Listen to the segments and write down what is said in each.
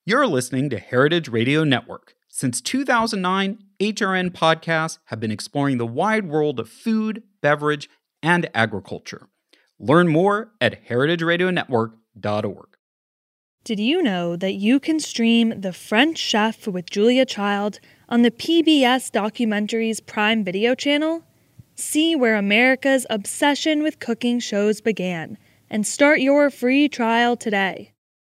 You're listening to Heritage Radio Network. Since 2009, HRN podcasts have been exploring the wide world of food, beverage, and agriculture. Learn more at heritageradionetwork.org. Did you know that you can stream The French Chef with Julia Child on the PBS Documentaries Prime Video channel? See where America's obsession with cooking shows began, and start your free trial today.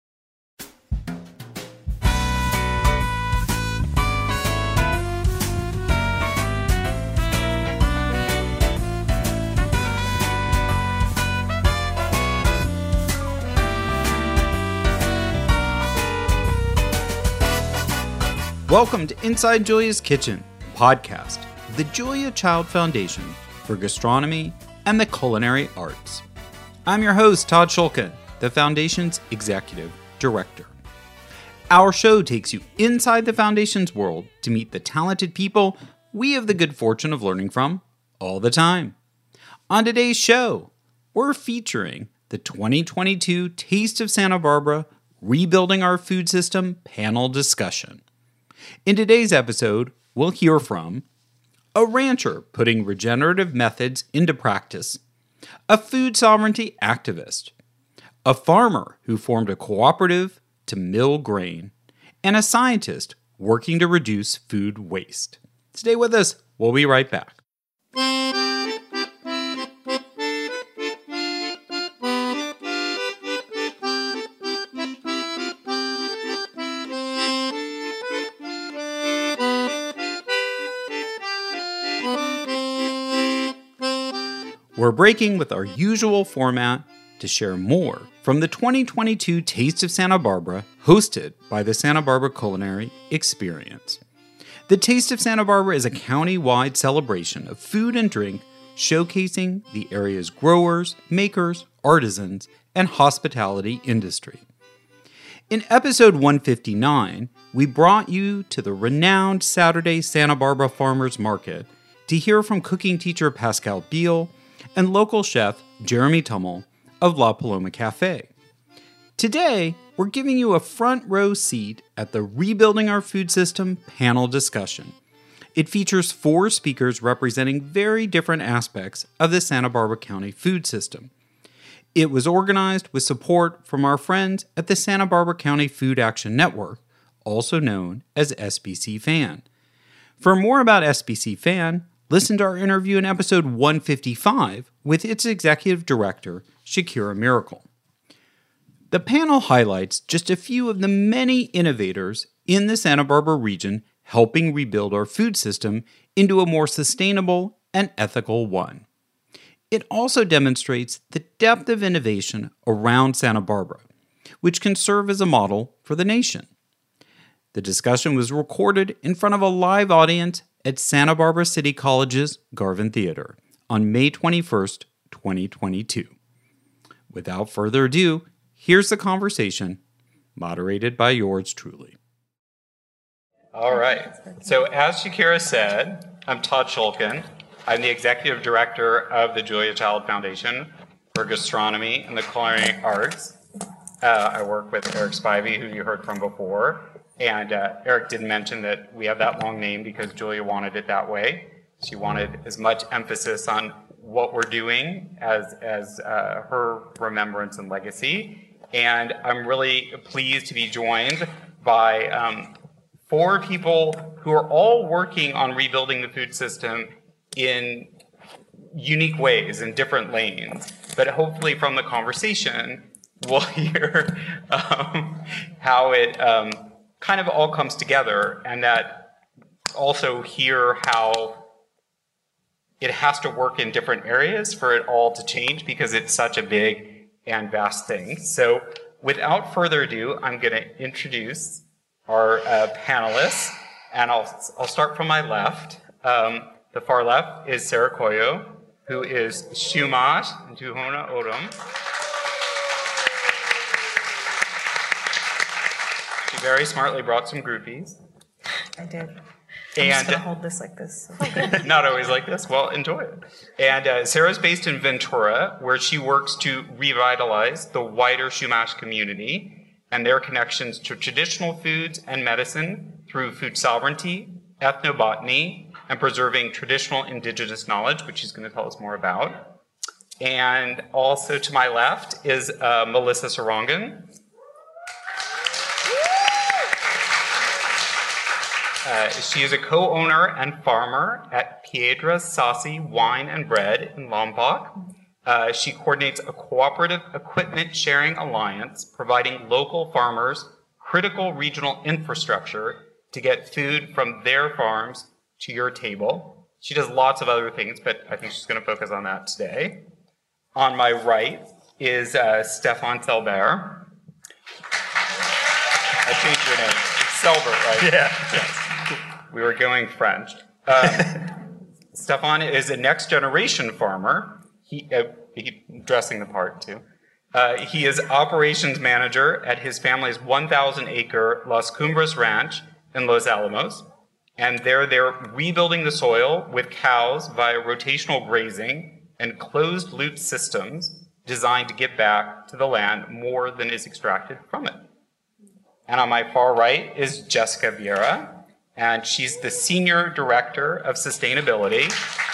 Welcome to Inside Julia's Kitchen, podcast of the Julia Child Foundation for Gastronomy and the Culinary Arts. I'm your host, Todd Shulkin, the Foundation's Executive Director. Our show takes you inside the Foundation's world to meet the talented people we have the good fortune of learning from all the time. On today's show, we're featuring the 2022 Taste of Santa Barbara Rebuilding Our Food System panel discussion. In today's episode, we'll hear from a rancher putting regenerative methods into practice, a food sovereignty activist, a farmer who formed a cooperative to mill grain, and a scientist working to reduce food waste. Stay with us. We'll be right back. We're breaking with our usual format to share more from the 2022 Taste of Santa Barbara, hosted by the Santa Barbara Culinary Experience. The Taste of Santa Barbara is a county-wide celebration of food and drink, showcasing the area's growers, makers, artisans, and hospitality industry. In episode 159, we brought you to the renowned Saturday Santa Barbara Farmers Market to hear from cooking teacher Pascal Beal and local chef Jeremy Tummel of La Paloma Cafe. Today, we're giving you a front row seat at the Rebuilding Our Food System panel discussion. It features 4 speakers representing very different aspects of the Santa Barbara County food system. It was organized with support from our friends at the Santa Barbara County Food Action Network, also known as SBC FAN. For more about SBC FAN, listen to our interview in episode 155 with its executive director, Shakira Miracle. The panel highlights just a few of the many innovators in the Santa Barbara region helping rebuild our food system into a more sustainable and ethical one. It also demonstrates the depth of innovation around Santa Barbara, which can serve as a model for the nation. The discussion was recorded in front of a live audience at Santa Barbara City College's Garvin Theater on May 21st, 2022. Without further ado, here's the conversation, moderated by yours truly. All right. So as Shakira said, I'm Todd Shulkin. I'm the Executive Director of the Julia Child Foundation for Gastronomy and the Culinary Arts. I work with Eric Spivey, who you heard from before. And Eric did mention that we have that long name because Julia wanted it that way. She wanted as much emphasis on what we're doing as her remembrance and legacy. And I'm really pleased to be joined by 4 people who are all working on rebuilding the food system in unique ways, in different lanes. But hopefully from the conversation, we'll hear how it kind of all comes together, and that also hear how it has to work in different areas for it all to change because it's such a big and vast thing. So without further ado, I'm going to introduce our panelists, and I'll start from my left. The far left is Sarah Coyo, who is Shumash and Tuhona Odom. She very smartly brought some groupies. I did. And I'm just going to hold this like this. Not always like this. Well, enjoy it. And Sarah's based in Ventura, where she works to revitalize the wider Chumash community and their connections to traditional foods and medicine through food sovereignty, ethnobotany, and preserving traditional indigenous knowledge, which she's going to tell us more about. And also to my left is Melissa Sarangan. She is a co-owner and farmer at Piedra Sassi Wine and Bread in Lombok. She coordinates a cooperative equipment sharing alliance, providing local farmers critical regional infrastructure to get food from their farms to your table. She does lots of other things, but I think she's going to focus on that today. On my right is Stéphane Selbert. I changed your name. It's Selbert, right? Yeah. Yes. We were going French. Stéphane is a next-generation farmer. He's dressing the part, too. He is operations manager at his family's 1,000-acre Las Cumbres Ranch in Los Alamos. And they're rebuilding the soil with cows via rotational grazing and closed-loop systems designed to give back to the land more than is extracted from it. And on my far right is Jessica Vieira, and she's the Senior Director of Sustainability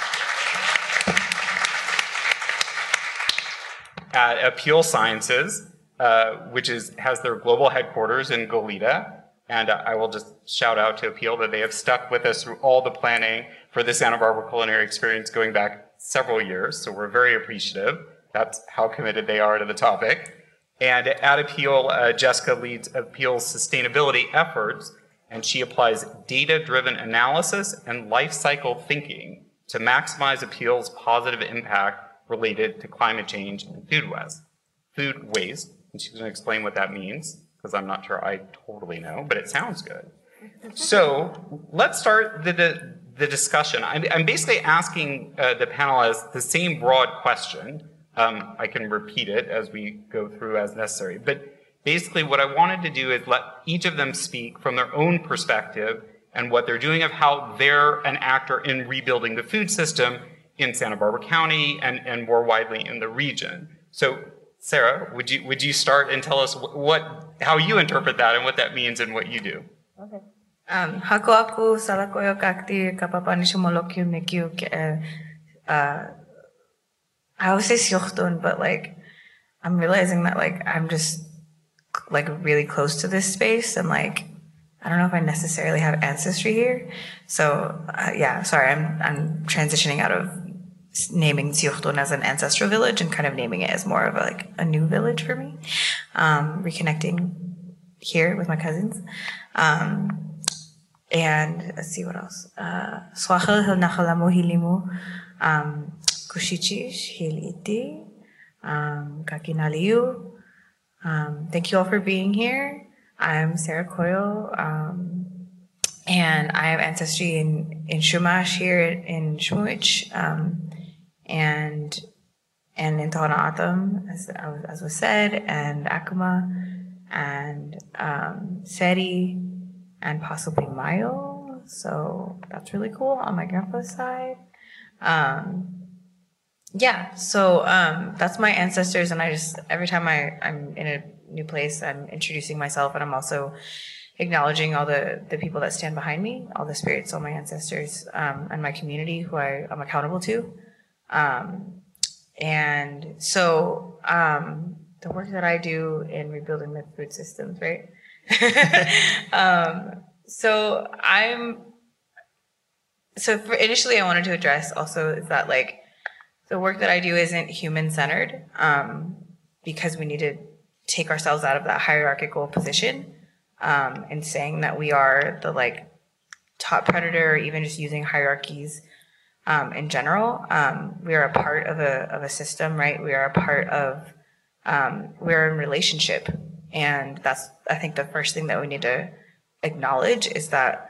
at Apeel Sciences, which has their global headquarters in Goleta. And I will just shout out to Apeel that they have stuck with us through all the planning for the Santa Barbara Culinary Experience going back several years, so we're very appreciative. That's how committed they are to the topic. And at Apeel, Jessica leads Apeel's sustainability efforts, and she applies data-driven analysis and life cycle thinking to maximize Apeel's positive impact related to climate change and food waste. And she's going to explain what that means, because I'm not sure I totally know, but it sounds good. So let's start the discussion. I'm basically asking the panelists the same broad question. I can repeat it as we go through as necessary. But basically what I wanted to do is let each of them speak from their own perspective and what they're doing of how they're an actor in rebuilding the food system in Santa Barbara County and more widely in the region. So Sarah, would you start and tell us how you interpret that and what that means and what you do? Okay. Hako aku salah koyo kakti kapapani shumolokiu nekiu I always say siochtun, but like I'm realizing that like I'm just like really close to this space and like I don't know if I necessarily have ancestry here. So yeah, sorry, I'm transitioning out of naming Siochtun as an ancestral village and kind of naming it as more of a new village for me. Reconnecting here with my cousins. And let's see what else. Swachel hil nachalamu hilimu, kushichish hiliti, kakinaliu. Thank you all for being here. I'm Sarah Coyle, and I have ancestry in Chumash here in Shmooch, and in Tohono O'odham, as was said, and Acoma, and Seri, and possibly Mayo. So that's really cool on my grandpa's side. Yeah, so that's my ancestors, and I just every time I'm in a new place, I'm introducing myself, and I'm also acknowledging all the people that stand behind me, all the spirits, all my ancestors, and my community who I'm accountable to. And so the work that I do in rebuilding the food systems, right? Initially I wanted to address also is that like the work that I do isn't human-centered, because we need to take ourselves out of that hierarchical position, and saying that we are the like top predator, or even just using hierarchies in general. We are a part of a system, right? We are a part of, we're in relationship. And that's, I think, the first thing that we need to acknowledge is that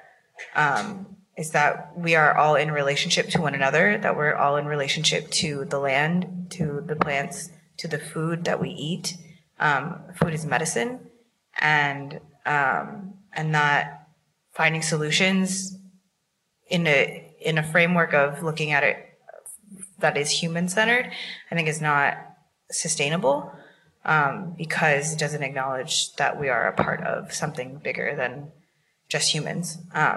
we are all in relationship to one another, that we're all in relationship to the land, to the plants, to the food that we eat. Food is medicine, and that finding solutions in a framework of looking at it that is human-centered, I think is not sustainable. because it doesn't acknowledge that we are a part of something bigger than just humans.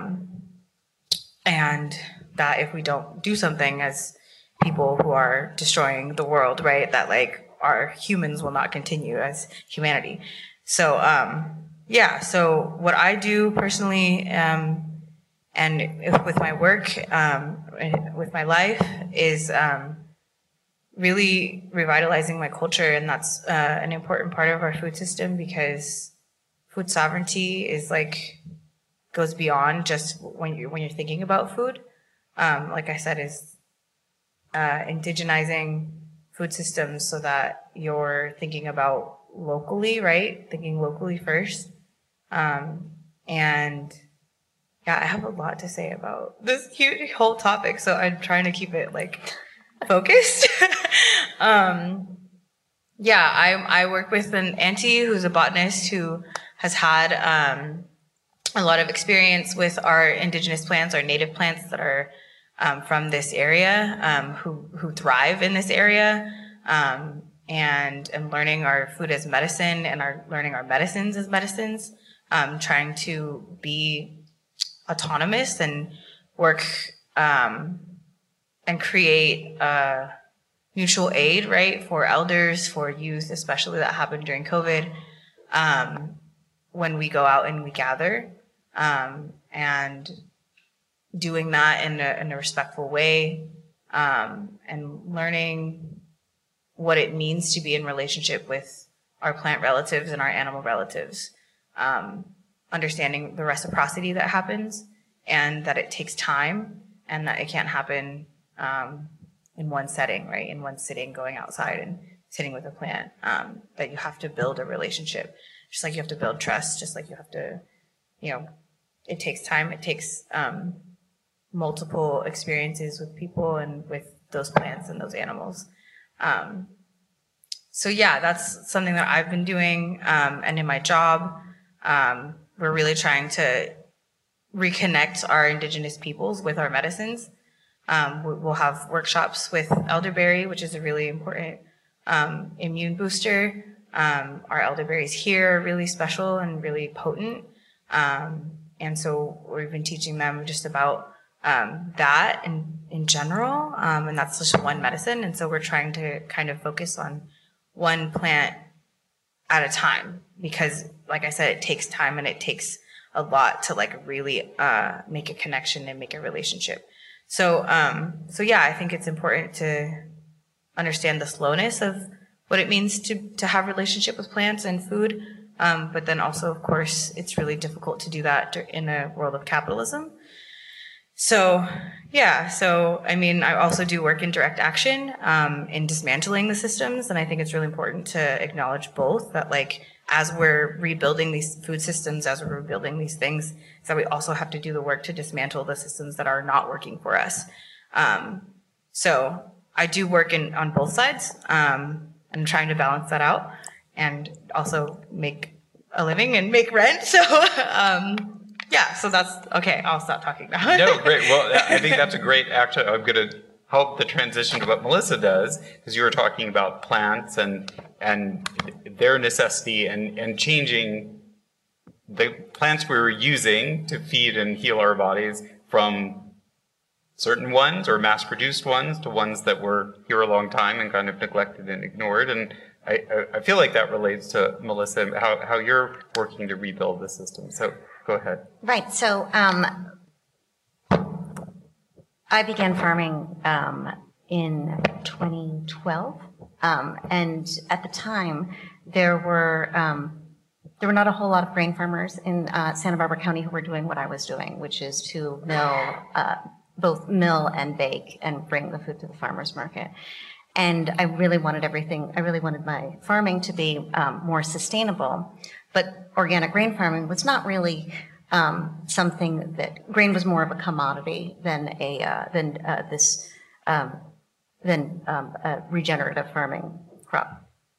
And that if we don't do something as people who are destroying the world, right, that like our humans will not continue as humanity. So, so what I do personally, and with my work, with my life, is really revitalizing my culture, and that's an important part of our food system, because food sovereignty is like goes beyond just when you're thinking about food. Like I said, is indigenizing food systems so that you're thinking about locally, right? Thinking locally first. And yeah, I have a lot to say about this huge whole topic, so I'm trying to keep it like focused. I work with an auntie who's a botanist who has had a lot of experience with our indigenous plants, our native plants that are from this area, who thrive in this area, and learning our food as medicine and learning our medicines as medicines, trying to be autonomous and work and create mutual aid, right, for elders, for youth, especially that happened during COVID, when we go out and we gather, and doing that in a respectful way, and learning what it means to be in relationship with our plant relatives and our animal relatives, understanding the reciprocity that happens, and that it takes time, and that it can't happen in one setting, right? In one sitting, going outside and sitting with a plant, that you have to build a relationship, just like you have to build trust, just like you have to, it takes time. It takes multiple experiences with people and with those plants and those animals. That's something that I've been doing, and in my job, we're really trying to reconnect our indigenous peoples with our medicines. We'll have workshops with elderberry, which is a really important immune booster. Our elderberries here are really special and really potent. And so we've been teaching them just about that in general, and that's just one medicine. And so we're trying to kind of focus on one plant at a time, because, like I said, it takes time and it takes a lot to like really make a connection and make a relationship. So I think it's important to understand the slowness of what it means to have relationship with plants and food. But then also, of course, it's really difficult to do that in a world of capitalism. I also do work in direct action, in dismantling the systems. And I think it's really important to acknowledge both, that like, as we're rebuilding these food systems, as we're rebuilding these things, is that we also have to do the work to dismantle the systems that are not working for us. So I do work on both sides, and trying to balance that out, and also make a living and make rent. So, so that's okay. I'll stop talking now. No, great. Well, I think that's a great action. I'm going to help the transition to what Melissa does, because you were talking about plants and their necessity and changing the plants we were using to feed and heal our bodies from certain ones or mass-produced ones to ones that were here a long time and kind of neglected and ignored. And I feel like that relates to Melissa, how you're working to rebuild the system. So go ahead. Right. So I began farming in 2012, and at the time there were not a whole lot of grain farmers in Santa Barbara County who were doing what I was doing, which is to both mill and bake and bring the food to the farmers market. And I really wanted my farming to be more sustainable, but organic grain farming was not really something that grain was more of a commodity than a regenerative farming crop.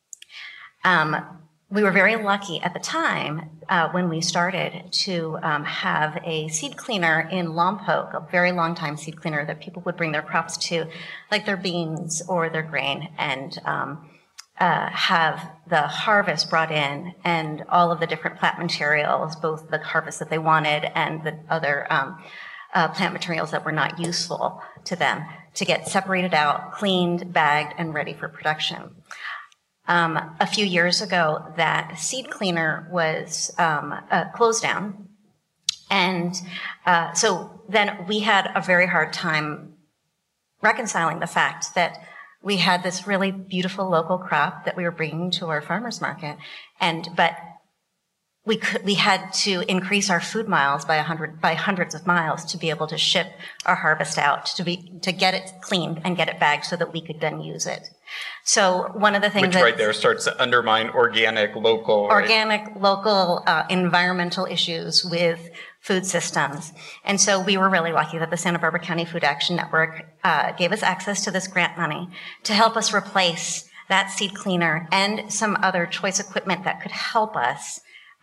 We were very lucky at the time when we started to have a seed cleaner in Lompoc, a very long time seed cleaner that people would bring their crops to, like their beans or their grain, and have the harvest brought in and all of the different plant materials, both the harvest that they wanted and the other plant materials that were not useful to them, to get separated out, cleaned, bagged, and ready for production. A few years ago, that seed cleaner was closed down. And so then we had a very hard time reconciling the fact that we had this really beautiful local crop that we were bringing to our farmers market, but we had to increase our food miles by hundreds of miles to be able to ship our harvest out, to get it cleaned and get it bagged so that we could then use it. So one of the things which right there starts to undermine organic, local, environmental issues with food systems. And so we were really lucky that the Santa Barbara County Food Action Network gave us access to this grant money to help us replace that seed cleaner and some other choice equipment that could help us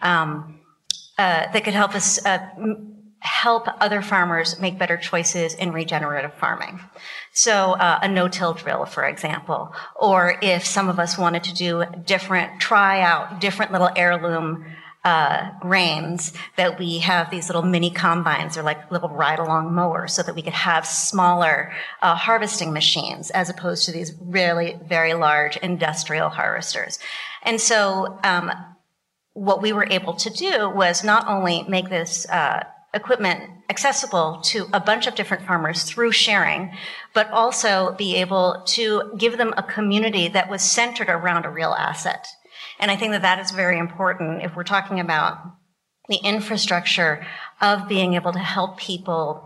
help other farmers make better choices in regenerative farming. So a no-till drill, for example, or if some of us wanted to try out different little heirloom grains, that we have these little mini combines or like little ride-along mowers so that we could have smaller harvesting machines as opposed to these really very large industrial harvesters. And so what we were able to do was not only make this equipment accessible to a bunch of different farmers through sharing, but also be able to give them a community that was centered around a real asset. And I think that that is very important if we're talking about the infrastructure of being able to help people,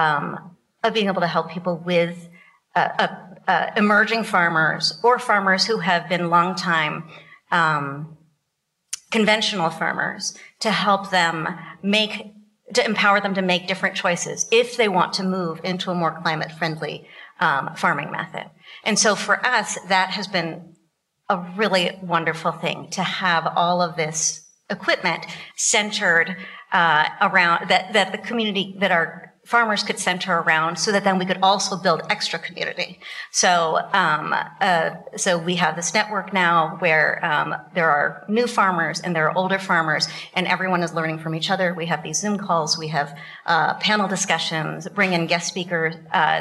with emerging farmers or farmers who have been long-time conventional farmers, to help them to empower them to make different choices if they want to move into a more climate-friendly farming method. And so for us, that has been a really wonderful thing to have all of this equipment centered around that the community, that our farmers could center around, so that then we could also build extra community. So so we have this network now where there are new farmers and there are older farmers, and everyone is learning from each other. We have these Zoom calls, we have panel discussions, bring in guest speakers.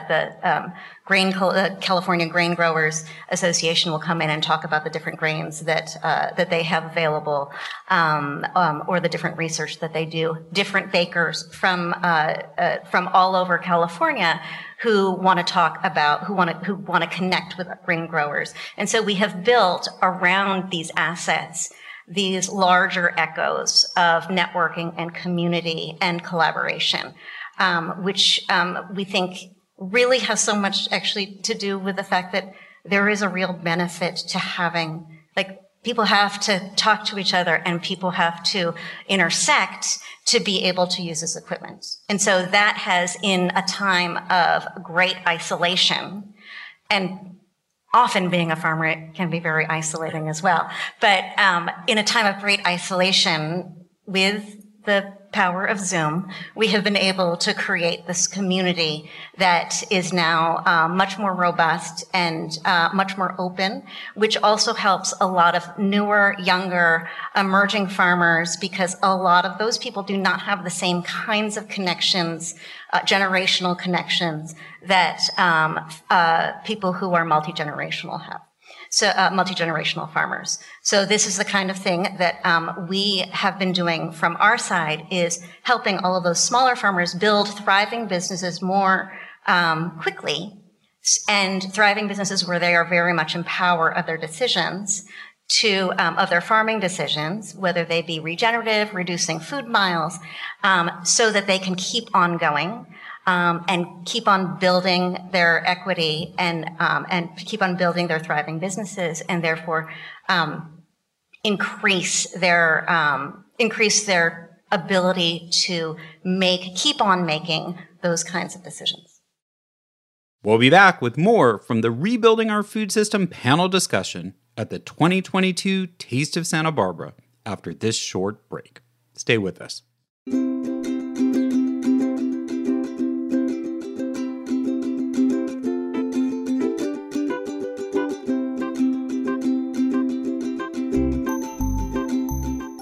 The California Grain Growers Association will come in and talk about the different grains that they have available, or the different research that they do. Different bakers from all over California who want to talk about, who want to connect with grain growers. And so we have built around these assets these larger echoes of networking and community and collaboration, which we think really has so much actually to do with the fact that there is a real benefit to having, like, people have to talk to each other and people have to intersect to be able to use this equipment. And so that has, in a time of great isolation, and often being a farmer, it can be very isolating as well, but in a time of great isolation, with the power of Zoom, we have been able to create this community that is now much more robust and much more open, which also helps a lot of newer, younger, emerging farmers, because a lot of those people do not have the same kinds of connections, generational connections, that people who are multi-generational have. So multi-generational farmers. So this is the kind of thing that we have been doing from our side, is helping all of those smaller farmers build thriving businesses more quickly, and thriving businesses where they are very much in power of their decisions, of their farming decisions, whether they be regenerative, reducing food miles, so that they can keep on going. And keep on building their equity and keep on building their thriving businesses, and therefore increase their ability to keep on making those kinds of decisions. We'll be back with more from the Rebuilding Our Food System panel discussion at the 2022 Taste of Santa Barbara after this short break. Stay with us.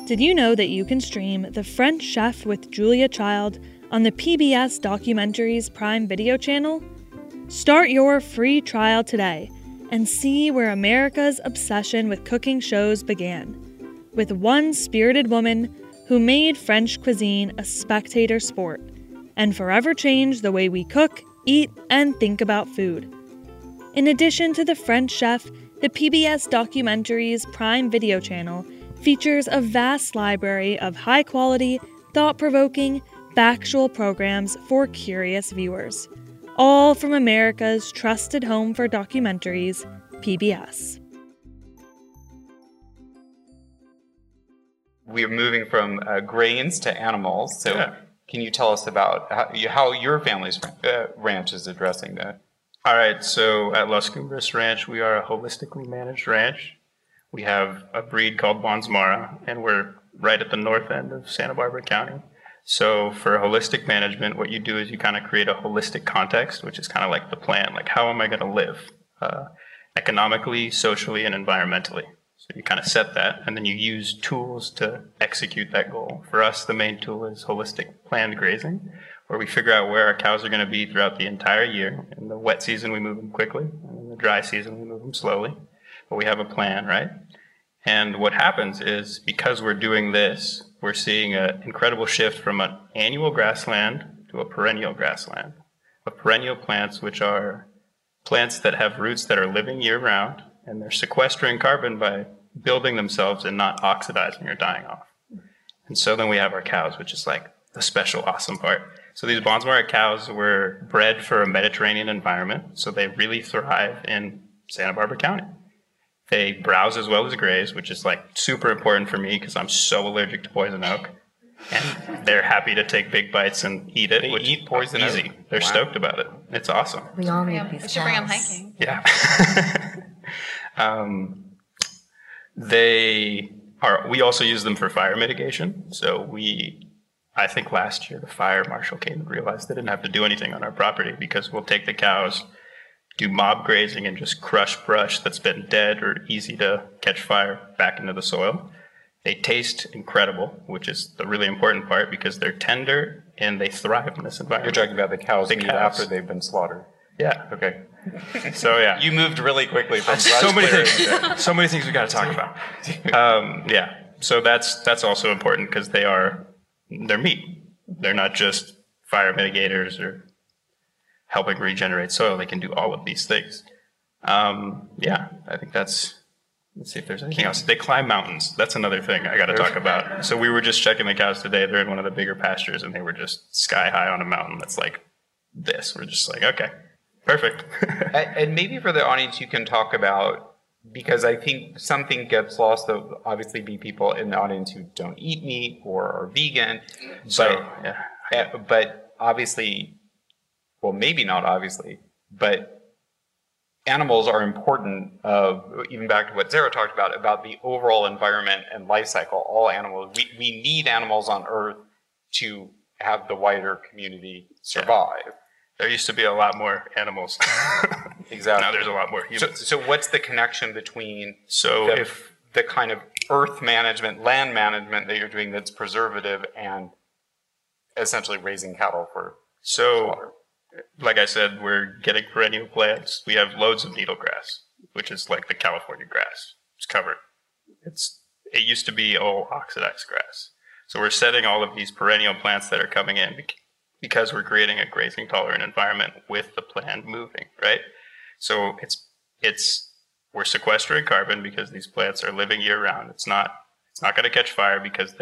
Did you know that you can stream The French Chef with Julia Child on the PBS Documentaries Prime Video channel? Start your free trial today and see where America's obsession with cooking shows began, with one spirited woman who made French cuisine a spectator sport and forever changed the way we cook, eat, and think about food. In addition to The French Chef, the PBS Documentaries Prime Video channel features a vast library of high-quality, thought-provoking, factual programs for curious viewers, all from America's trusted home for documentaries, PBS. We're moving from grains to animals, so can you tell us about how your family's ranch is addressing that? All right, so at Las Cumbres Ranch, we are a holistically managed ranch. We have a breed called Bonsmara, and we're right at the north end of Santa Barbara County. So for holistic management, what you do is you kind of create a holistic context, which is kind of like the plan, like how am I going to live economically, socially, and environmentally. So you kind of set that, and then you use tools to execute that goal. For us, the main tool is holistic planned grazing, where we figure out where our cows are going to be throughout the entire year. In the wet season, we move them quickly, and in the dry season, we move them slowly. But we have a plan, right? And what happens is, because we're doing this, we're seeing an incredible shift from an annual grassland to a perennial grassland of perennial plants, which are plants that have roots that are living year-round, and they're sequestering carbon by building themselves and not oxidizing or dying off. And so then we have our cows, which is like the special, awesome part. So these Bonsmara cows were bred for a Mediterranean environment, so they really thrive in Santa Barbara County. They browse as well as graze, which is like super important for me because I'm so allergic to poison oak. And they're happy to take big bites and eat it. They eat poison easy. oak? They're Wow. stoked about it. It's awesome. We all need We these should bring them cows. hiking. Yeah. We also use them for fire mitigation. So I think last year the fire marshal came and realized they didn't have to do anything on our property because we'll take the cows, do mob grazing, and just crush brush that's been dead or easy to catch fire back into the soil. They taste incredible, which is the really important part because they're tender and they thrive in this You're environment. talking about the cows' The meat cows. after they've been slaughtered. Yeah. Okay. So yeah. You moved really quickly from So many raspberry- things. So many things we got to talk about. Yeah. So that's also important because they're meat. They're not just fire mitigators or helping regenerate soil. They can do all of these things. Yeah, I think that's. Let's see if there's anything else. They climb mountains. That's another thing I got to talk about. So we were just checking the cows today. They're in one of the bigger pastures, and they were just sky high on a mountain that's like this. We're just like, okay, perfect. And maybe for the audience, you can talk about, because I think something gets lost. There'll obviously be people in the audience who don't eat meat or are vegan. So, yeah. But obviously, well, maybe not obviously, but animals are important, even back to what Sarah talked about the overall environment and life cycle. All animals, we need animals on Earth to have the wider community survive. There used to be a lot more animals. Exactly. Now there's a lot more humans. So what's the connection between So the kind of earth management, land management that you're doing that's preservative and essentially raising cattle for slaughter? Like I said, we're getting perennial plants. We have loads of needlegrass, which is like the California grass. It's covered. It used to be all oxidized grass. So we're setting all of these perennial plants that are coming in because we're creating a grazing tolerant environment with the plant moving, right? So we're sequestering carbon because these plants are living year round. It's not going to catch fire because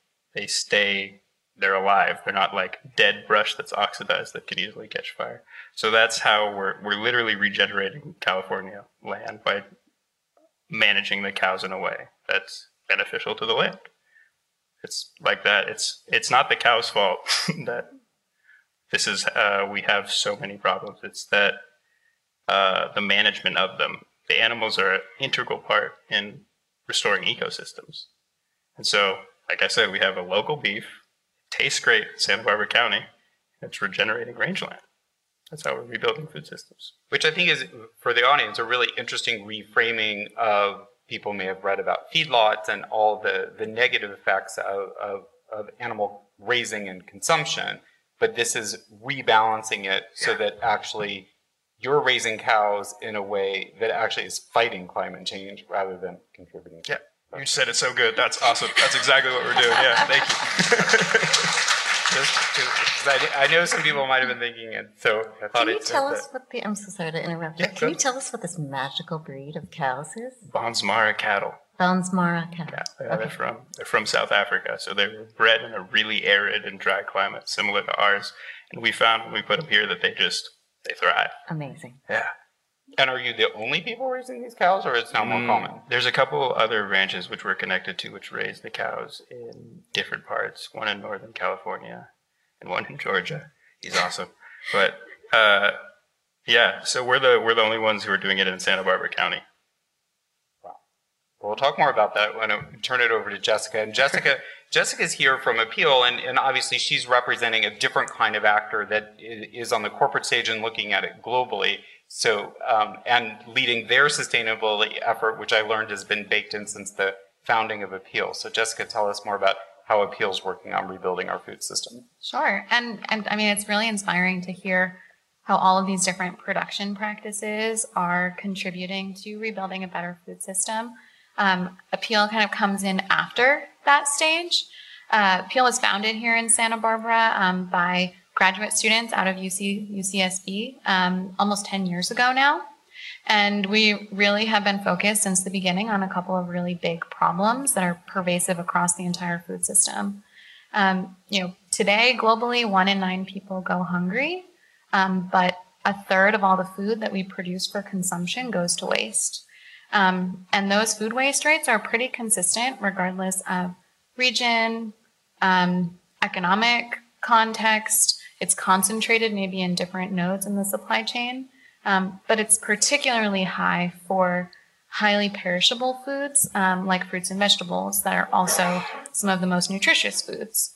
they're alive. They're not like dead brush that's oxidized that can easily catch fire. So that's how we're literally regenerating California land by managing the cows in a way that's beneficial to the land. It's like that. It's not the cow's fault that this is. We have so many problems. It's that the management of them. The animals are an integral part in restoring ecosystems. And so, like I said, we have a local beef. Tastes great in Santa Barbara County. It's regenerating rangeland. That's how we're rebuilding food systems. Which I think is, for the audience, a really interesting reframing of people may have read about feedlots and all the negative effects of animal raising and consumption, but this is rebalancing it so that actually you're raising cows in a way that actually is fighting climate change rather than contributing. Yeah, you said it so good. That's awesome. That's exactly what we're doing. Yeah, thank you. I know some people might have been thinking it, so I thought Can you I'd tell say us what the, I'm so sorry to interrupt, Yeah, but can go. you tell us what this magical breed of cows is? Bonsmara cattle. Bonsmara cattle. Yeah, they're from South Africa, so they were bred in a really arid and dry climate similar to ours. And we found when we put them here that they thrive. Amazing. Yeah. And are you the only people raising these cows, or it's now more common? There's a couple other ranches which we're connected to which raise the cows in different parts. One in Northern California and one in Georgia. He's awesome. But yeah, so we're the only ones who are doing it in Santa Barbara County. We'll talk more about that when I turn it over to Jessica. And Jessica's here from Appeal, and obviously she's representing a different kind of actor that is on the corporate stage and looking at it globally. So, and leading their sustainability effort, which I learned has been baked in since the founding of Appeal. So Jessica, tell us more about how Appeal's working on rebuilding our food system. Sure. And I mean, it's really inspiring to hear how all of these different production practices are contributing to rebuilding a better food system. Appeal kind of comes in after that stage. Appeal was founded here in Santa Barbara by graduate students out of UCSB almost 10 years ago now. And we really have been focused since the beginning on a couple of really big problems that are pervasive across the entire food system. Today, globally, 1 in 9 people go hungry, but a third of all the food that we produce for consumption goes to waste. And those food waste rates are pretty consistent regardless of region, economic context. It's concentrated maybe in different nodes in the supply chain, but it's particularly high for highly perishable foods like fruits and vegetables that are also some of the most nutritious foods.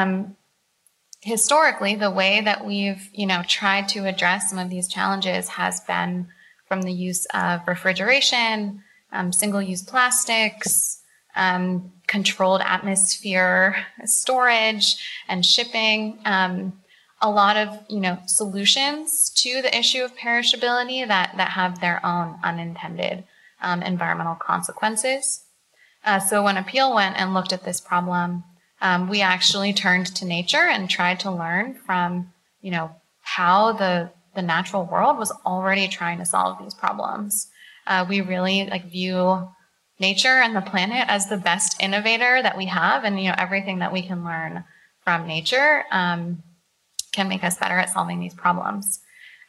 Historically, the way that we've tried to address some of these challenges has been from the use of refrigeration, single-use plastics, controlled atmosphere storage and shipping, a lot of solutions to the issue of perishability that have their own unintended environmental consequences. So when Appeal went and looked at this problem, we actually turned to nature and tried to learn from how the natural world was already trying to solve these problems. We really view nature and the planet as the best innovator that we have, and everything that we can learn from nature can make us better at solving these problems.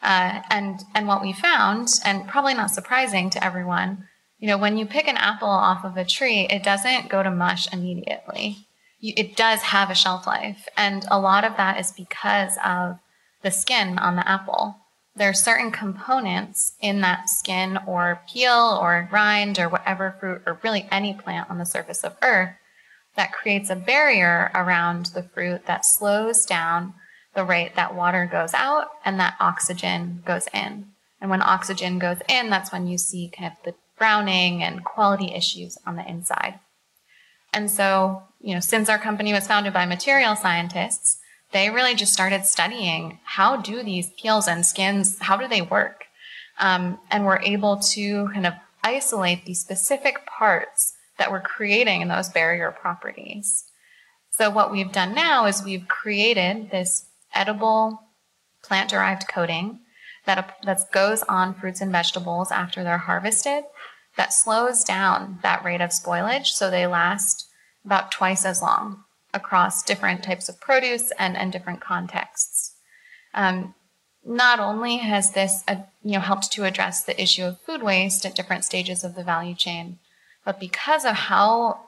And what we found, and probably not surprising to everyone, when you pick an apple off of a tree, it doesn't go to mush immediately. It does have a shelf life, and a lot of that is because of the skin on the apple. There are certain components in that skin or peel or rind or whatever fruit or really any plant on the surface of Earth that creates a barrier around the fruit that slows down the rate that water goes out and that oxygen goes in. And when oxygen goes in, that's when you see kind of the browning and quality issues on the inside. And so, since our company was founded by material scientists, they really just started studying how do these peels and skins, how do they work? And we're able to kind of isolate the specific parts that we're creating those barrier properties. So what we've done now is we've created this edible plant-derived coating that goes on fruits and vegetables after they're harvested that slows down that rate of spoilage so they last about twice as long across different types of produce and different contexts. Not only has this helped to address the issue of food waste at different stages of the value chain, but because of how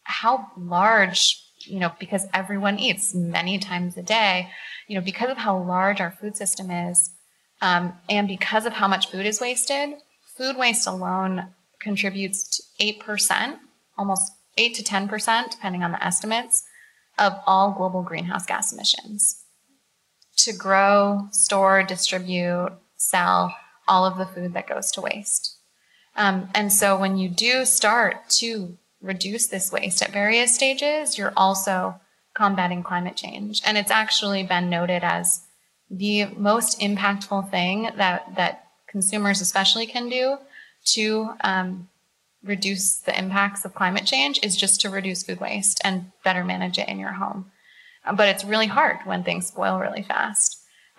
large, because everyone eats many times a day, because of how large our food system is, and because of how much food is wasted, food waste alone contributes to 8%, almost 8 to 10%, depending on the estimates, of all global greenhouse gas emissions. To grow, store, distribute, sell all of the food that goes to waste. And so when you do start to reduce this waste at various stages, you're also combating climate change. And it's actually been noted as the most impactful thing that consumers especially can do to reduce the impacts of climate change is just to reduce food waste and better manage it in your home. But it's really hard when things spoil really fast.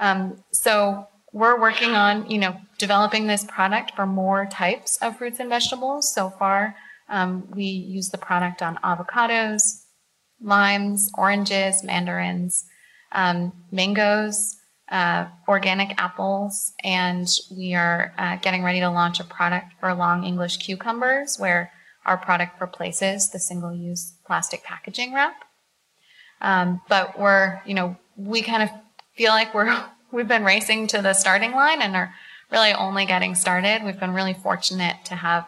So we're working on, developing this product for more types of fruits and vegetables. So far, we use the product on avocados, limes, oranges, mandarins, mangoes, organic apples, and we are getting ready to launch a product for long English cucumbers, where our product replaces the single-use plastic packaging wrap. But we kind of feel like we've been racing to the starting line and are really only getting started. We've been really fortunate to have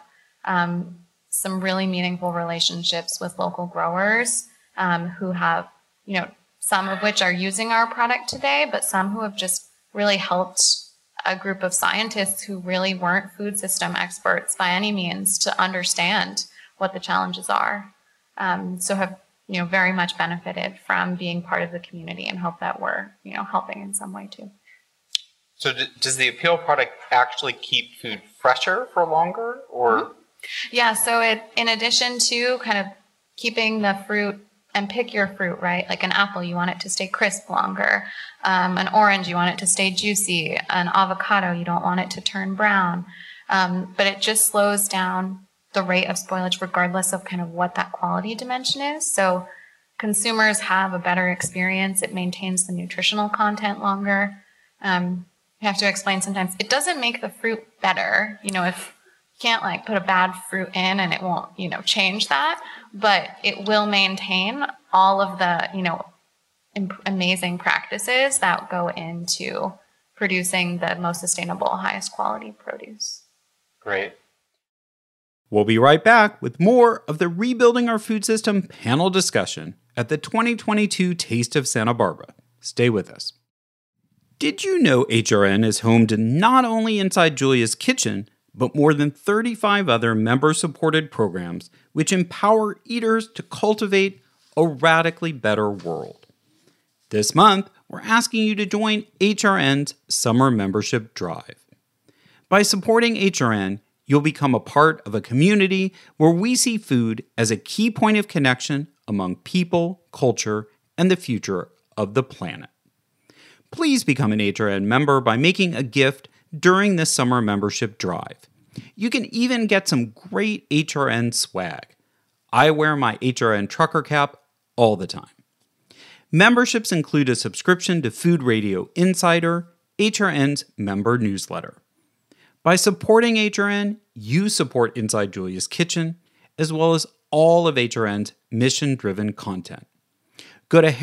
some really meaningful relationships with local growers who have, some of which are using our product today, but some who have just really helped a group of scientists who really weren't food system experts by any means to understand what the challenges are. So have, very much benefited from being part of the community and hope that we're, helping in some way too. So does the Appeal product actually keep food fresher for longer, or? Mm-hmm. Yeah, so in addition to kind of keeping the fruit, and pick your fruit, right? Like an apple, you want it to stay crisp longer. An orange, you want it to stay juicy. An avocado, you don't want it to turn brown. But it just slows down the rate of spoilage regardless of kind of what that quality dimension is. So consumers have a better experience. It maintains the nutritional content longer. You have to explain sometimes, it doesn't make the fruit better. If you can't put a bad fruit in and it won't, change that, but it will maintain all of the, amazing practices that go into producing the most sustainable, highest quality produce. Great. We'll be right back with more of the Rebuilding Our Food System panel discussion at the 2022 Taste of Santa Barbara. Stay with us. Did you know HRN is home to not only Inside Julia's Kitchen, but more than 35 other member-supported programs which empower eaters to cultivate a radically better world? This month, we're asking you to join HRN's Summer Membership Drive. By supporting HRN, you'll become a part of a community where we see food as a key point of connection among people, culture, and the future of the planet. Please become an HRN member by making a gift during this summer membership drive. You can even get some great HRN swag. I wear my HRN trucker cap all the time. Memberships include a subscription to Food Radio Insider, HRN's member newsletter. By supporting HRN, you support Inside Julia's Kitchen, as well as all of HRN's mission-driven content. Go to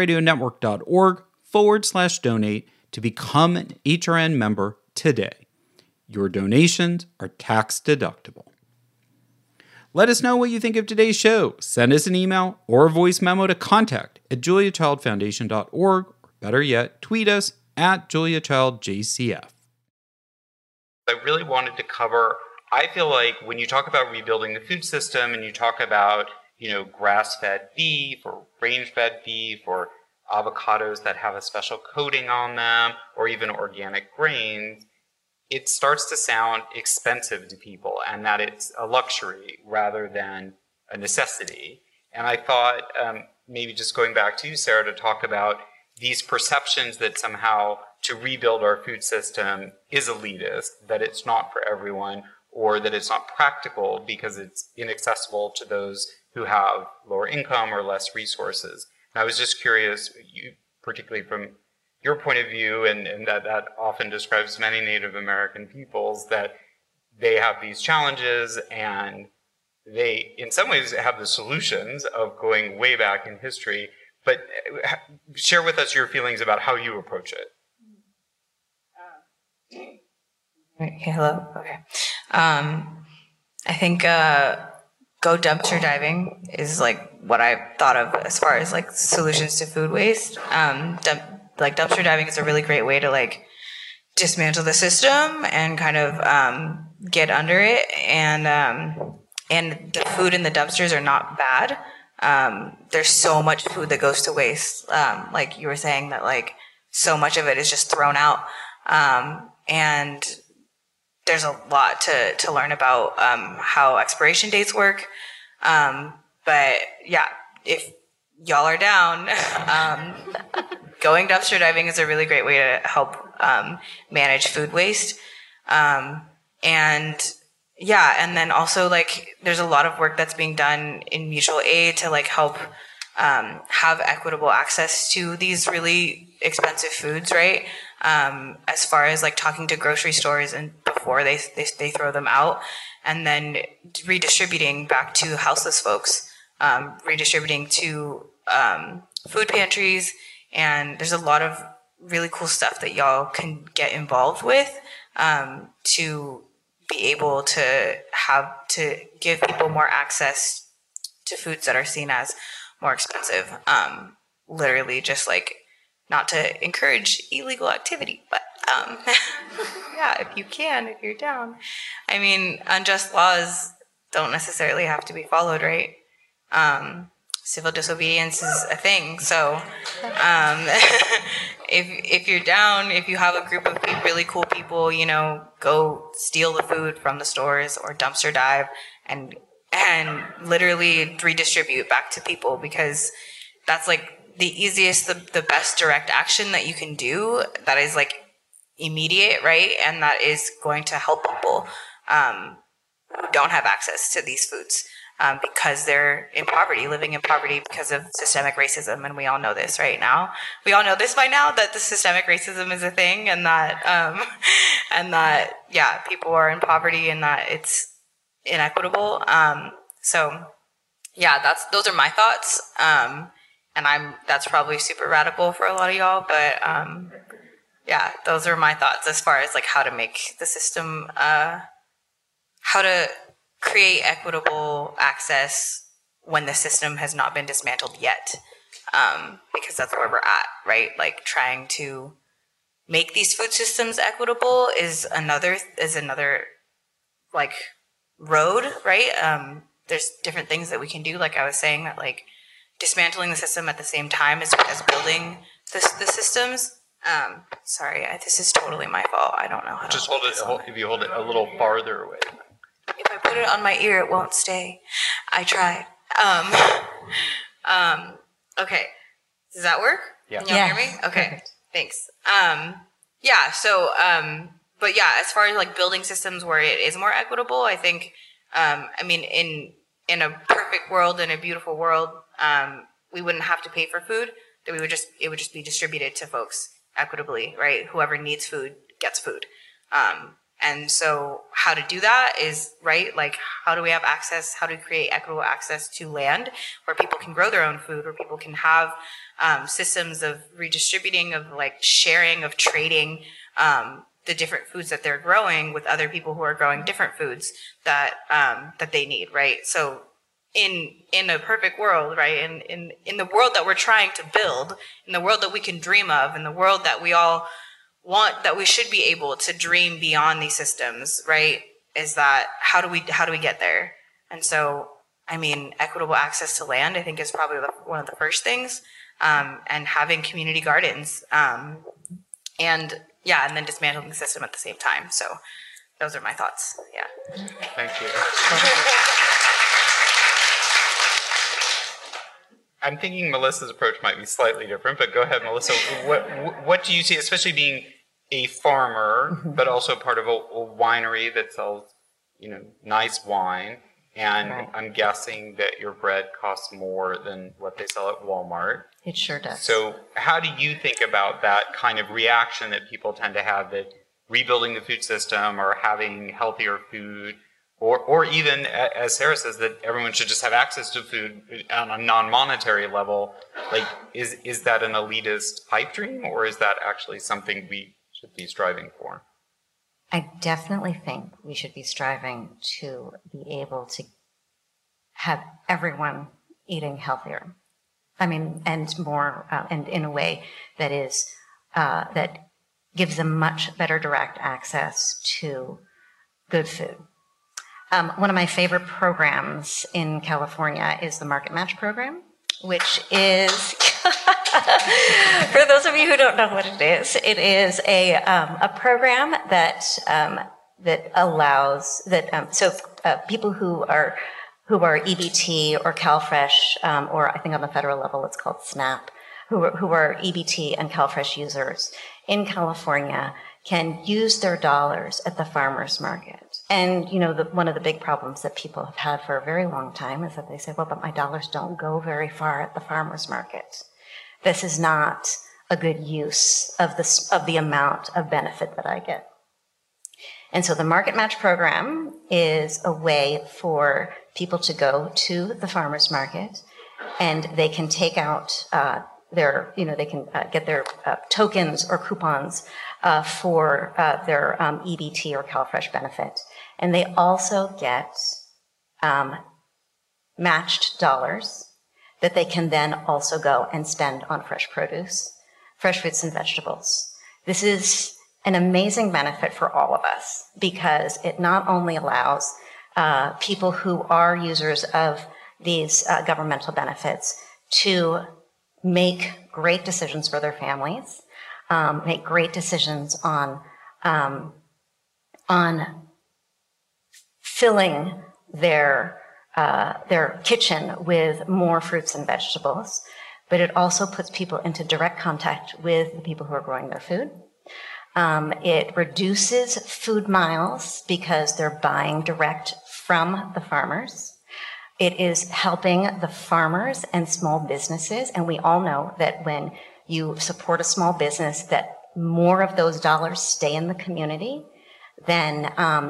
heritageradionetwork.org/donate to become an HRN member today. Your donations are tax deductible. Let us know what you think of today's show. Send us an email or a voice memo to contact@juliachildfoundation.org, or better yet, tweet us at JuliaChildJCF. I really wanted to cover, I feel like when you talk about rebuilding the food system and you talk about, grass-fed beef or range-fed beef or avocados that have a special coating on them or even organic grains, it starts to sound expensive to people and that it's a luxury rather than a necessity. And I thought maybe just going back to you, Sarah, to talk about these perceptions that somehow to rebuild our food system is elitist, that it's not for everyone, or that it's not practical because it's inaccessible to those who have lower income or less resources. And I was just curious, particularly from your point of view, and that often describes many Native American peoples, that they have these challenges and they, in some ways, have the solutions of going way back in history. But share with us your feelings about how you approach it. Okay, hello. Okay. I think go dumpster diving is what I thought of as far as solutions to food waste. Dumpster diving is a really great way to dismantle the system and kind of get under it, and the food in the dumpsters are not bad. There's so much food that goes to waste. Like you were saying that like so much of it is just thrown out. And there's a lot to learn about how expiration dates work. But yeah, if y'all are down, going dumpster diving is a really great way to help manage food waste. And yeah, and then also like there's a lot of work that's being done in mutual aid to like help have equitable access to these really expensive foods, right? As far as like talking to grocery stores and before they throw them out, and then redistributing back to houseless folks, redistributing to food pantries, and there's a lot of really cool stuff that y'all can get involved with to be able to give people more access to foods that are seen as more expensive. Literally just like not to encourage illegal activity, but yeah, if you're down. I mean, unjust laws don't necessarily have to be followed, right? Civil disobedience is a thing. So if you're down, if you have a group of really cool people, you know, go steal the food from the stores or dumpster dive and literally redistribute back to people, because that's like the easiest, the best direct action that you can do that is like immediate, right? And that is going to help people who don't have access to these foods because they're in poverty, living in poverty because of systemic racism. And we all know this right now. We all know this by now, that the systemic racism is a thing, and that yeah, people are in poverty and that it's inequitable. So yeah, those are my thoughts. And that's probably super radical for a lot of y'all, but yeah, those are my thoughts as far as like how to make the system, how to create equitable access when the system has not been dismantled yet, because that's where we're at, right? Like trying to make these food systems equitable is another like road, right? There's different things that we can do, like I was saying, that like dismantling the system at the same time as building the systems. Sorry, this is totally my fault. I don't know how Just to hold it. If you hold it a little farther away. If I put it on my ear, it won't stay. I tried. Okay. Does that work? Yeah. Can y'all hear me? Okay. Perfect. Thanks. Yeah. So, but yeah, as far as like building systems where it is more equitable, I think, I mean, in a perfect world, in a beautiful world, we wouldn't have to pay for food. That it would just be distributed to folks equitably, right? Whoever needs food gets food. And so how to do that is, right, like how do we have access, how do we create equitable access to land where people can grow their own food, where people can have systems of redistributing, of like sharing, of trading the different foods that they're growing with other people who are growing different foods that they need, right? So in a perfect world, right, in the world that we're trying to build, in the world that we can dream of, in the world that we all want, that we should be able to dream beyond these systems, right, is that how do we get there? And so, I mean, equitable access to land, I think, is probably one of the first things, and having community gardens, and yeah, and then dismantling the system at the same time. So those are my thoughts. Yeah. Thank you. I'm thinking Melissa's approach might be slightly different, but go ahead, Melissa. What do you see, especially being a farmer, but also part of a winery that sells, you know, nice wine, and right. I'm guessing that your bread costs more than what they sell at Walmart. It sure does. So how do you think about that kind of reaction that people tend to have, that rebuilding the food system or having healthier food, or even, as Sarah says, that everyone should just have access to food on a non-monetary level? Like, is that an elitist pipe dream, or is that actually something we should be striving for? I definitely think we should be striving to be able to have everyone eating healthier. I mean, and more, and in a way that is, that gives them much better direct access to good food. One of my favorite programs in California is the Market Match program, which is, for those of you who don't know what it is a program that allows people who are EBT or CalFresh, or I think on the federal level it's called SNAP, who are EBT and CalFresh users in California can use their dollars at the farmers market. And, one of the big problems that people have had for a very long time is that they say, well, but my dollars don't go very far at the farmers market. This is not a good use of the amount of benefit that I get. And so the Market Match program is a way for people to go to the farmers market, and they can take out they can get their tokens or coupons for their EBT or CalFresh benefit. And they also get matched dollars that they can then also go and spend on fresh produce, fresh fruits and vegetables. This is an amazing benefit for all of us because it not only allows people who are users of these governmental benefits to make great decisions for their families, make great decisions on filling their kitchen with more fruits and vegetables, but it also puts people into direct contact with the people who are growing their food. It reduces food miles because they're buying direct from the farmers. It is helping the farmers and small businesses, and we all know that when you support a small business, that more of those dollars stay in the community than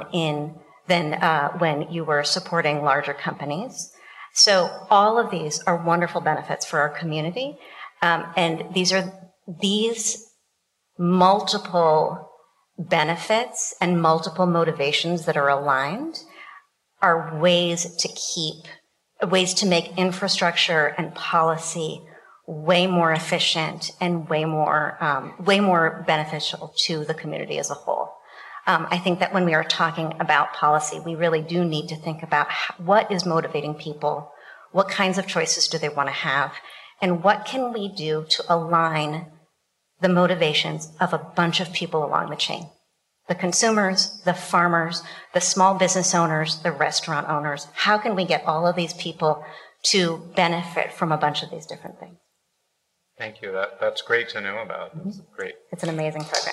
when you were supporting larger companies. So all of these are wonderful benefits for our community, and these multiple benefits and multiple motivations that are aligned are ways to make infrastructure and policy way more efficient and way more beneficial to the community as a whole. I think that when we are talking about policy, we really do need to think about what is motivating people, what kinds of choices do they want to have, and what can we do to align the motivations of a bunch of people along the chain. The consumers, the farmers, the small business owners, the restaurant owners. How can we get all of these people to benefit from a bunch of these different things? Thank you. That's great to know about. That's great. It's an amazing program.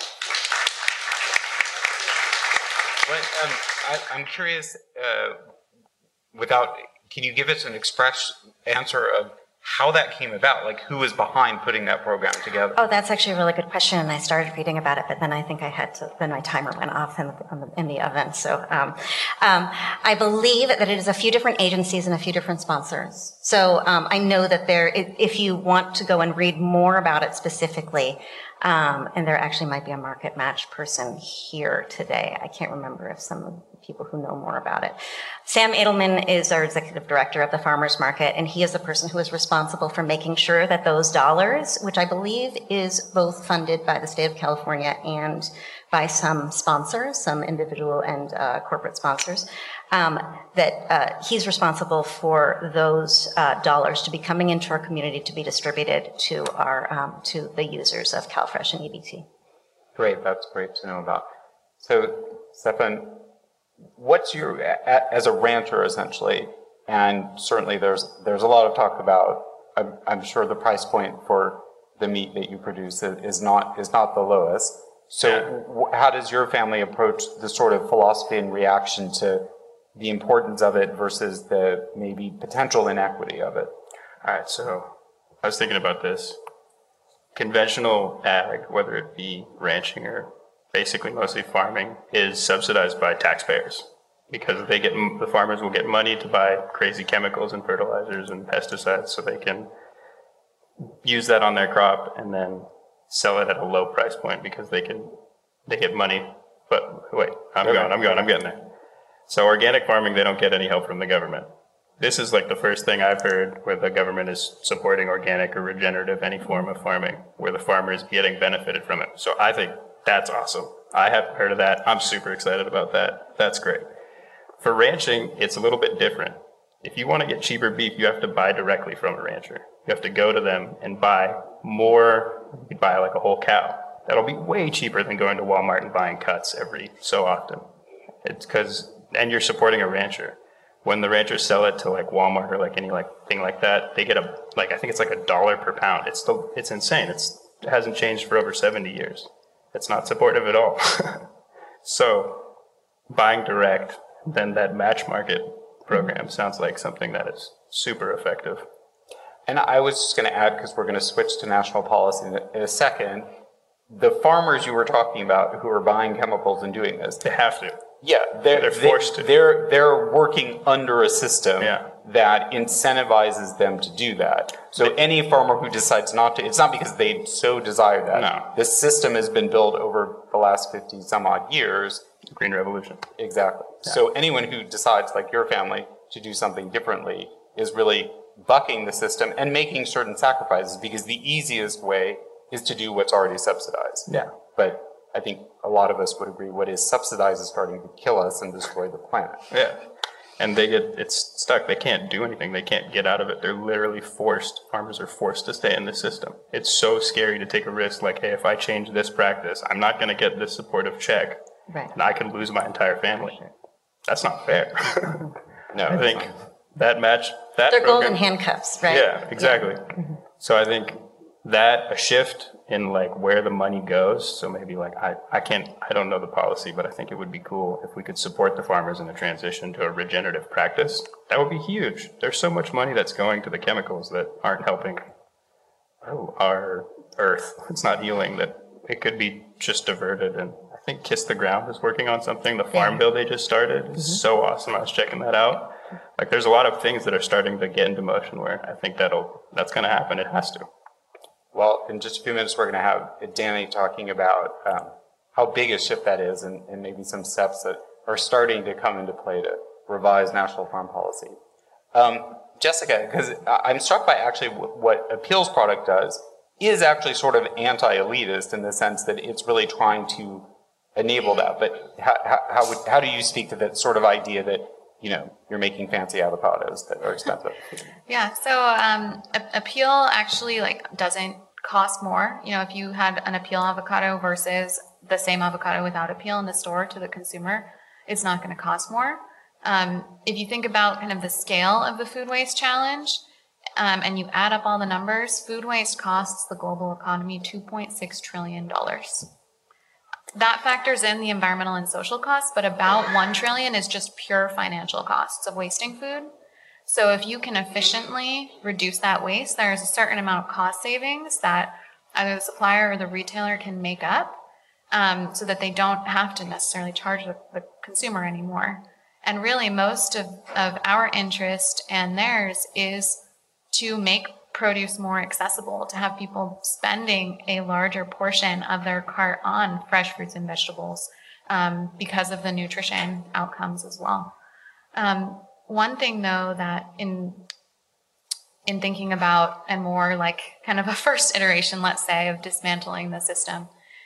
I'm curious, can you give us an express answer of how that came about? Like, who was behind putting that program together? Oh, that's actually a really good question, and I started reading about it, but then I think then my timer went off in the oven. So I believe that it is a few different agencies and a few different sponsors. So I know that if you want to go and read more about it specifically, and there actually might be a Market Match person here today. I can't remember if some of the people who know more about it. Sam Edelman is our executive director of the Farmers Market, and he is the person who is responsible for making sure that those dollars, which I believe is both funded by the state of California and by some sponsors, some individual and corporate sponsors, that he's responsible for those dollars to be coming into our community to be distributed to to the users of CalFresh and EBT. Great, that's great to know about. So, Stefan, what's your, as a rancher essentially, and certainly there's a lot of talk about, I'm sure the price point for the meat that you produce is not the lowest. So how does your family approach the sort of philosophy and reaction to the importance of it versus the maybe potential inequity of it? All right, so I was thinking about this. Conventional ag, whether it be ranching or basically mostly farming, is subsidized by taxpayers because the farmers will get money to buy crazy chemicals and fertilizers and pesticides so they can use that on their crop and then sell it at a low price point because they get money. But wait, I'm getting there. So organic farming, they don't get any help from the government. This is like the first thing I've heard where the government is supporting organic or regenerative, any form of farming, where the farmer is getting benefited from it. So I think that's awesome. I haven't heard of that. I'm super excited about that. That's great. For ranching, it's a little bit different. If you want to get cheaper beef, you have to buy directly from a rancher. You have to go to them and buy more. You could buy like a whole cow. That'll be way cheaper than going to Walmart and buying cuts every so often. It's because, and you're supporting a rancher. When the ranchers sell it to like Walmart or like any like thing like that, they get I think it's like $1 per pound. It's insane. It hasn't changed for over 70 years. It's not supportive at all. So buying direct, then that match market program sounds like something that is super effective. And I was just going to add, because we're going to switch to national policy in a second, the farmers you were talking about who are buying chemicals and doing this, They have to. yeah, They're forced to. They're working under a system Yeah. that incentivizes them to do that. So any farmer who decides not to, it's not because they so desire that. No. The system has been built over the last 50 some odd years. Green Revolution. Exactly. So anyone who decides, like your family, to do something differently is really bucking the system and making certain sacrifices, because the easiest way is to do what's already subsidized. Yeah. But I think a lot of us would agree what is subsidized is starting to kill us and destroy the planet. Yeah. And it's stuck. They can't do anything. They can't get out of it. They're literally farmers are forced to stay in this system. It's so scary to take a risk like, hey, if I change this practice, I'm not going to get this supportive check. Right. And I could lose my entire family. That's not fair. No, I think that They're program, golden handcuffs, right? Yeah, exactly. So I think that a shift in like where the money goes. So maybe like I don't know the policy, but I think it would be cool if we could support the farmers in the transition to a regenerative practice. That would be huge. There's so much money that's going to the chemicals that aren't helping our earth. It's not healing, that it could be just diverted. And I think Kiss the Ground is working on something. The farm bill they just started is so awesome. I was checking that out. Like there's a lot of things that are starting to get into motion where I think that's going to happen. It has to. Well, in just a few minutes, we're going to have Danny talking about how big a shift that is, and maybe some steps that are starting to come into play to revise national farm policy. Jessica, because I'm struck by actually what Appeal's product does is actually sort of anti-elitist in the sense that it's really trying to enable that. But how do you speak to that sort of idea that, you know, you're making fancy avocados that are expensive? Yeah, so Appeal actually doesn't cost more. You know, if you had an Appeal avocado versus the same avocado without Appeal in the store to the consumer, it's not going to cost more. If you think about kind of the scale of the food waste challenge, and you add up all the numbers, food waste costs the global economy $2.6 trillion. That factors in the environmental and social costs, but about $1 trillion is just pure financial costs of wasting food. So if you can efficiently reduce that waste, there's a certain amount of cost savings that either the supplier or the retailer can make up, so that they don't have to necessarily charge the consumer anymore. And really most of our interest and theirs is to make produce more accessible, to have people spending a larger portion of their cart on fresh fruits and vegetables, because of the nutrition outcomes as well. One thing though that in thinking about, and more like kind of a first iteration, let's say, of dismantling the system,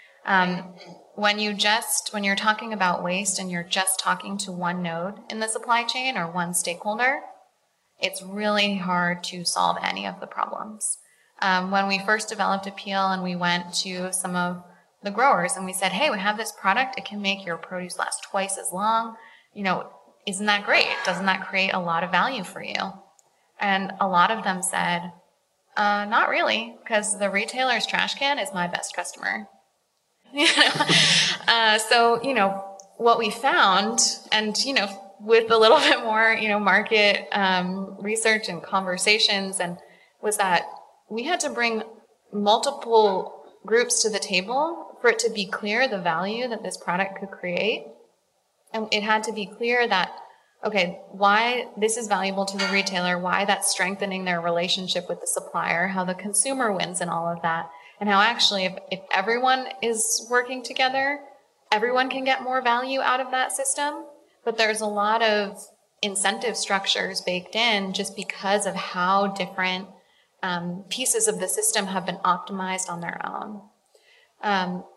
when you're talking about waste and you're just talking to one node in the supply chain or one stakeholder, it's really hard to solve any of the problems. When we first developed Appeal and we went to some of the growers and we said, hey, we have this product, it can make your produce last twice as long, you know, isn't that great? Doesn't that create a lot of value for you? And a lot of them said, not really, because the retailer's trash can is my best customer. So, you know, what we found, and, you know, with a little bit more, you know, market research and conversations, and was that we had to bring multiple groups to the table for it to be clear the value that this product could create. And it had to be clear that, okay, why this is valuable to the retailer, why that's strengthening their relationship with the supplier, how the consumer wins in all of that, and how actually if everyone is working together, everyone can get more value out of that system. But there's a lot of incentive structures baked in just because of how different pieces of the system have been optimized on their own.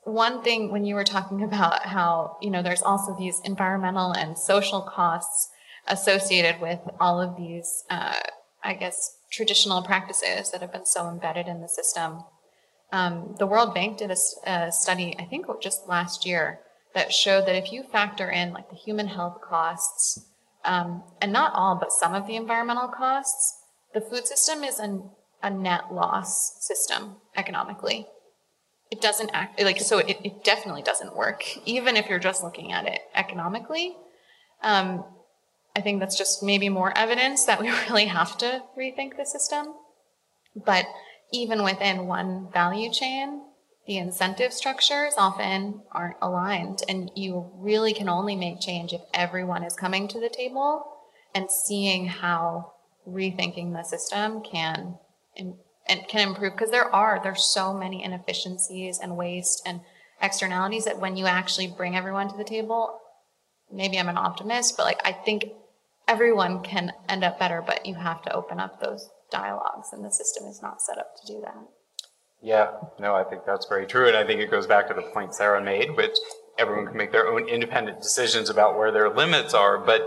one thing when you were talking about how, there's also these environmental and social costs associated with all of these, traditional practices that have been so embedded in the system. The World Bank did a study, I think just last year, that showed that if you factor in like the human health costs, and not all, but some of the environmental costs, the food system is a net loss system economically. It doesn't act like, so it definitely doesn't work, even if you're just looking at it economically. I think that's just maybe more evidence that we really have to rethink the system. But even within one value chain, the incentive structures often aren't aligned, and you really can only make change if everyone is coming to the table and seeing how rethinking the system can improve, because there's so many inefficiencies and waste and externalities that when you actually bring everyone to the table, maybe I'm an optimist, but I think everyone can end up better, but you have to open up those dialogues, and the system is not set up to do that. Yeah, no, I think that's very true. And I think it goes back to the point Sarah made, which everyone can make their own independent decisions about where their limits are, but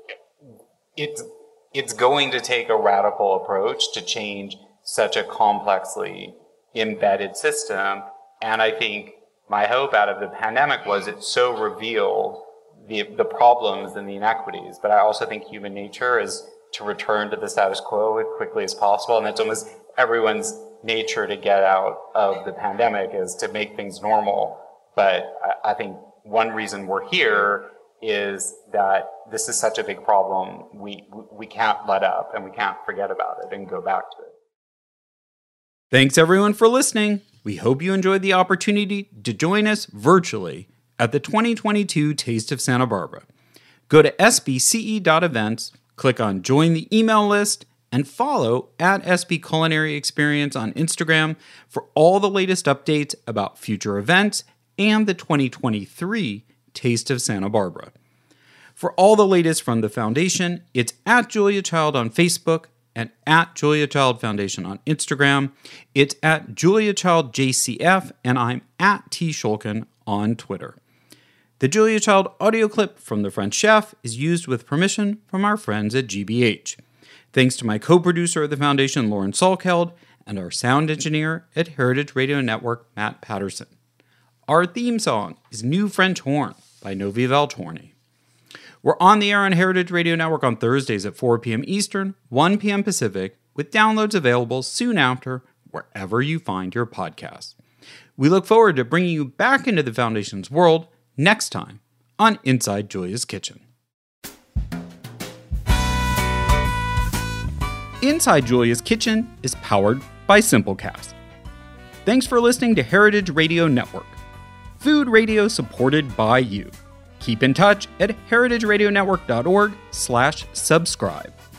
it's going to take a radical approach to change such a complexly embedded system. And I think my hope out of the pandemic was it so revealed the problems and the inequities. But I also think human nature is to return to the status quo as quickly as possible. And that's almost everyone's nature to get out of the pandemic, is to make things normal. But I think one reason we're here is that this is such a big problem. We can't let up, and we can't forget about it and go back to it. Thanks everyone for listening. We hope you enjoyed the opportunity to join us virtually at the 2022 Taste of Santa Barbara. Go to sbce.events, click on Join the Email List, and follow at SB Culinary Experience on Instagram for all the latest updates about future events and the 2023 Taste of Santa Barbara. For all the latest from the Foundation, it's at Julia Child on Facebook and at Julia Child Foundation on Instagram. It's at Julia Child JCF, and I'm at T. Shulkin on Twitter. The Julia Child audio clip from The French Chef is used with permission from our friends at GBH. Thanks to my co-producer of the Foundation, Lauren Salkeld, and our sound engineer at Heritage Radio Network, Matt Patterson. Our theme song is New French Horn by Novi Valtorni. We're on the air on Heritage Radio Network on Thursdays at 4 p.m. Eastern, 1 p.m. Pacific, with downloads available soon after wherever you find your podcasts. We look forward to bringing you back into the Foundation's world next time on Inside Julia's Kitchen. Inside Julia's Kitchen is powered by Simplecast. Thanks for listening to Heritage Radio Network, food radio supported by you. Keep in touch at heritageradionetwork.org/subscribe.